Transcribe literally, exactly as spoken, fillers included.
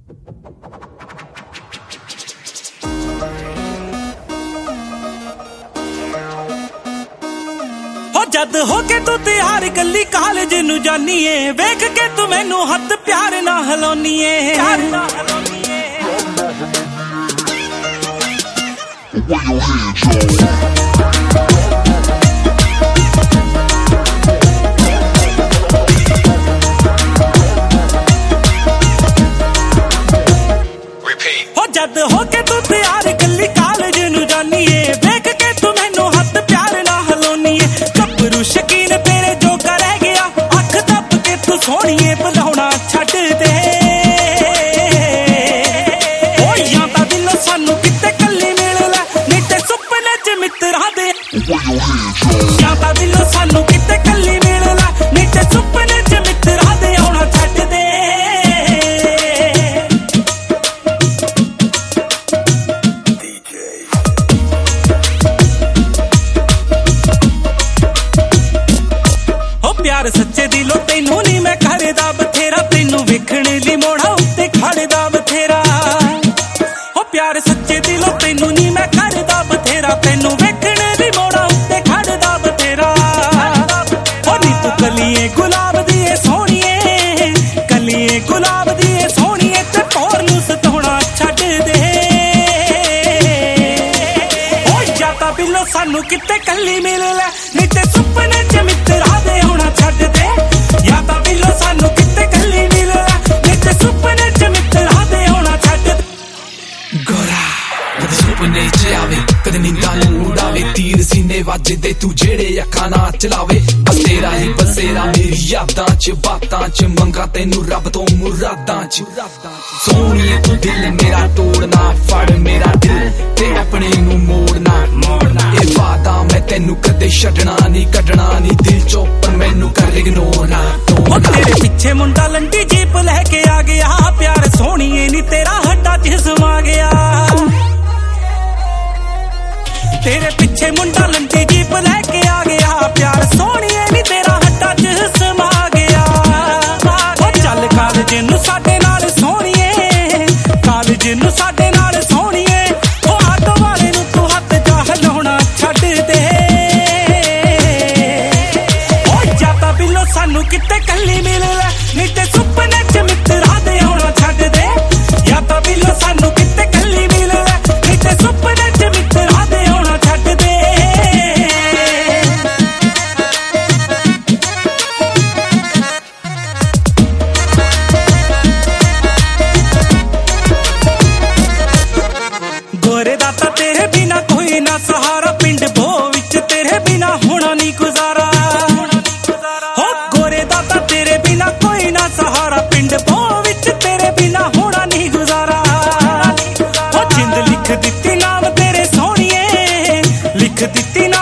जद हो के तू तिहार गली कालेज नू जानी है, वेख के तू मैनू हथ प्यार ना हलाउनी है। हो जद हो के तू तिहार गली कालेज नू जानी है, वेख के तू मैनू हथ प्यार ना हलाउनी है। गब्बरू शकीन तेरे जो कर गया, अख दब के तू सोहणीए बुलाउणा छड्ड दे। ओ यां तां दिलों सानू किते कल्ली मिल लै, नहीं ते सुपने च मित्तरां दे। यां तां दिलों सानू किते कल्ली मिल लै, नहीं ते सुपने च मित्तरां दे आउणा छड्ड दे। प्यार सच्चे दिलों तेनू नी मैं करदा बथेरा, तेनू वेखण लई मोड़ा उत्ते खड़दा बथेरा। हो प्यार सच्चे दिलों तेनू नी मैं करदा बथेरा, तेनू वेखण लई मोड़ा उत्ते खड़दा बथेरा। हो नी तू कलिए गुलाब दी ए सोहणीए, कलिए गुलाब दी ए सोहणीए, ते भौर नू सताउणा छड्ड दे। हो या तां बिल्लो सानू किते कल्ली मिल लै, नहीं ते सुपने च मित्तरां दे आउणा छड्ड दे। या तां बिल्लो सानू किते कल्ली मिल लै, नहीं ते सुपने च मित्तरां दे आउणा छड्ड दे। गोरा कदे सुपने च आवे, कदे नींदां नू उड़ावे, तीर सीने वजदे तू जेड़े अखां ना चलावे। बस तेरा ही बसेरा मेरी यादां च, बातां च मंगा तैनू रब तो मुरादां च। सोहणीए तू दिल मेरा तोड़ना, फड़ मेरा दिल ते अपने नू मोड़ना। ए वादा मैं तैनू कदे छड्डना नी, कड्डना नी दिल चों, पर मैनू कर इग्नोर ना। ओ तेरे पिछे मुंडा लंडी जीप लैके आ गया, प्यार सोहणीए नी तेरा हड्डा च समा गया। तेरे पिछे मुंडा लंडी जीप लैके आ गया, प्यार सोहणीए नी तेरा हड्डा च समा गया। ओ चल कालेज नू साडे नाल सोहणीए, कालेज नू साडे नाल सोहणीए। ओ आटो वाले नू तू हथ जा हिलाउणा छड्ड दे। ओ या तां बिल्लो सानू किते कल्ली मिल लै, नहीं ते सुपने च मित्तरां दे आउणा छड्ड दे। या तां बिल्लो सानू किते कल्ली मिल लै, नहीं ते सुपने च मित्तरां दे आउणा छड्ड दे। गोरे दा तां तेरे बिना कोई ना सहारा, पिंड भो विच तेरे बिना होना नी गुजारा। हो गोरे दा तां तेरे बिना कोई ना सहारा, पिंड भो विच तेरे बिना होना नी गुजारा। हो जिंद लिख दित्ती नाम तेरे सोहणीए, लिख दित्ती